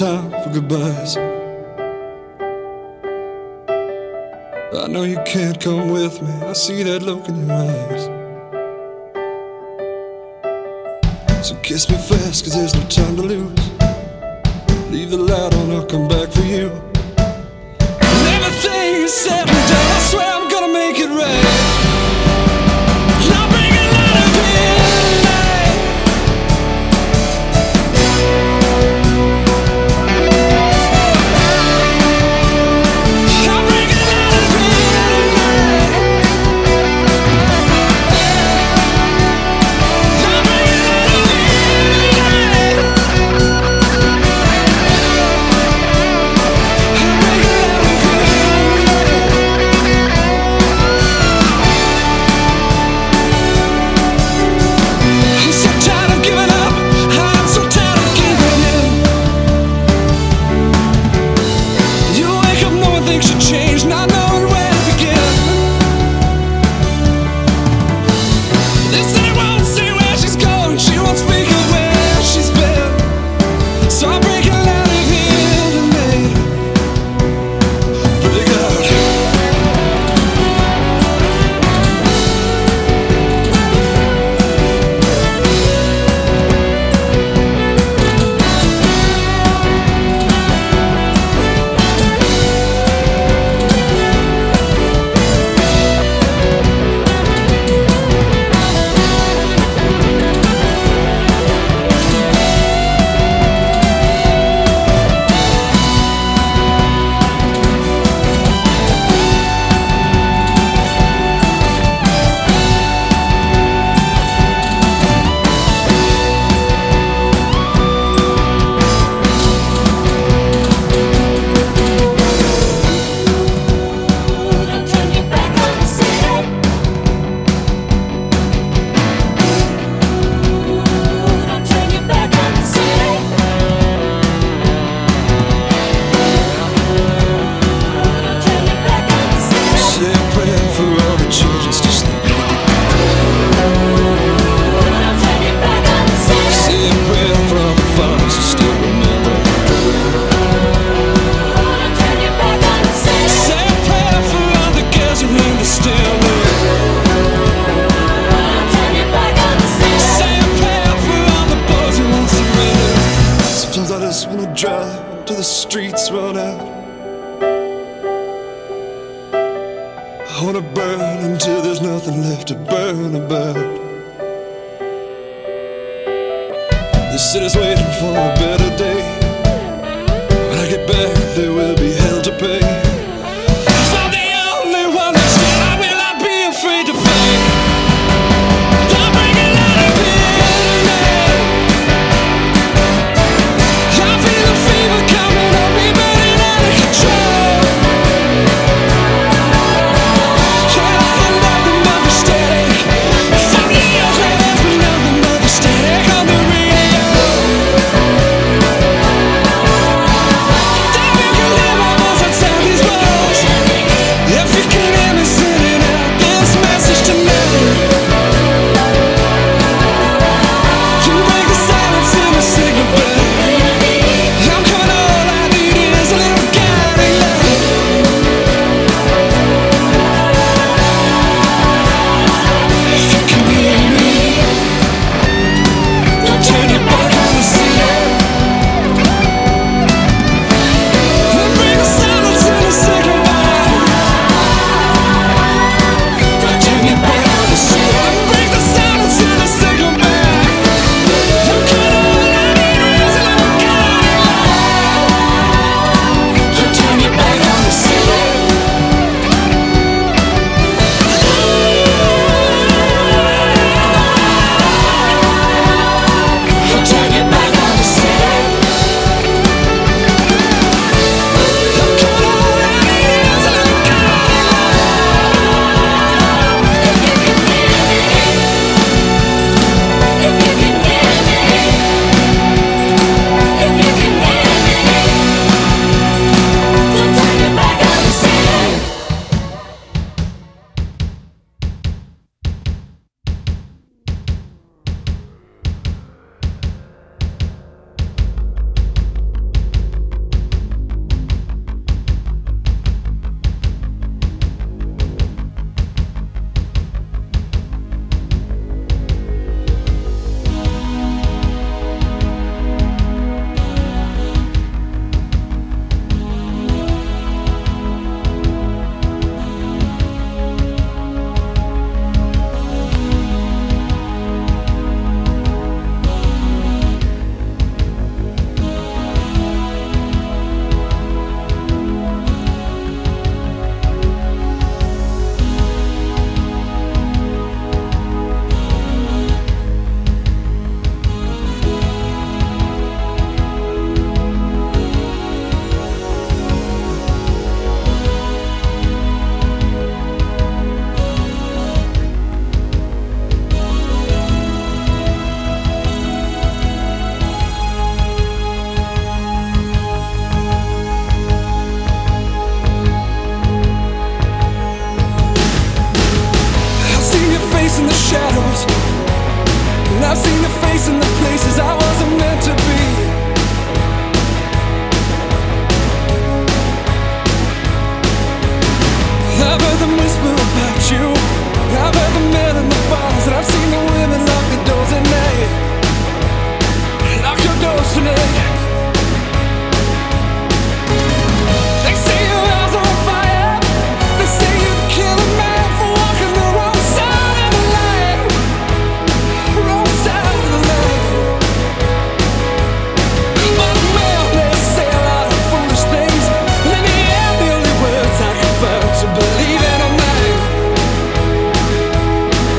time for goodbyes. I know you can't come with me, I see that look in your eyes. So kiss me fast, 'cause there's no time to lose. Leave the light on, I'll come back for you. And everything is said and done, I swear I'm gonna make it right. I'll bring it out of here tonight. I'll bring it out of here tonight. I'll bring it out of here tonight. Drive till the streets run out. I wanna burn until there's nothing left to burn about. This city's waiting for a better day. When I get back, there will be hell to pay. If I'm the only one that's dead, I will not be afraid to fight. I'll bring it out of here tonight. I feel the fever coming on me, burning out of control. Yeah, nothing but the static. From the ocean, there's nothing but the static on the radio. in the shadows, and I've seen your face in the places I wasn't meant to be. I've heard them whisper